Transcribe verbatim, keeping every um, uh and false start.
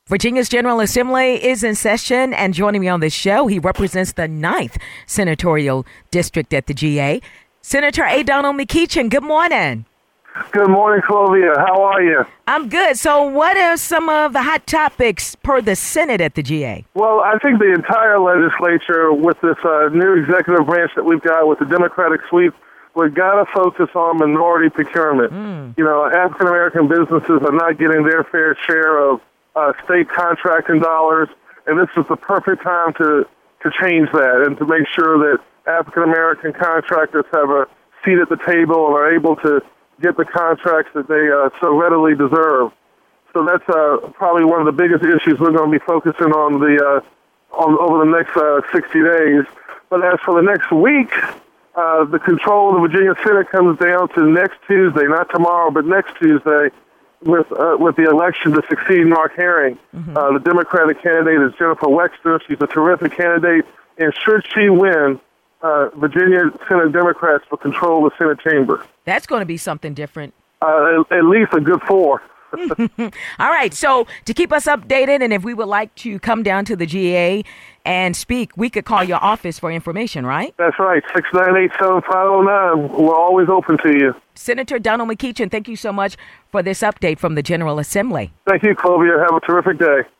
Virginia's General Assembly is in session, and joining me on this show, he represents the ninth Senatorial District at the G A. Senator A. Donald McEachin, good morning. Good morning, Clovia. How are you? I'm good. So what are some of the hot topics per the Senate at the G A? Well, I think the entire legislature, with this uh, new executive branch that we've got with the Democratic sweep, we've got to focus on minority procurement. Mm. You know, African-American businesses are not getting their fair share of uh, state contracting dollars, and this is the perfect time to, to change that and to make sure that African-American contractors have a seat at the table and are able to get the contracts that they uh, so readily deserve. So that's uh, probably one of the biggest issues we're going to be focusing on the uh, on over the next uh, sixty days. But as for the next week, uh, the control of the Virginia Senate comes down to next Tuesday, not tomorrow, but next Tuesday, with uh, with the election to succeed Mark Herring. Mm-hmm. Uh, the Democratic candidate is Jennifer Wexner. She's a terrific candidate, and should she win, Uh, Virginia Senate Democrats will control the Senate chamber. That's going to be something different. Uh, at, at least a good four. All right. So to keep us updated, and if we would like to come down to the G A and speak, we could call your office for information, right? That's right. six nine eight, seven five zero nine. We're always open to you. Senator Donald McEachin, thank you so much for this update from the General Assembly. Thank you, Clovia. Have a terrific day.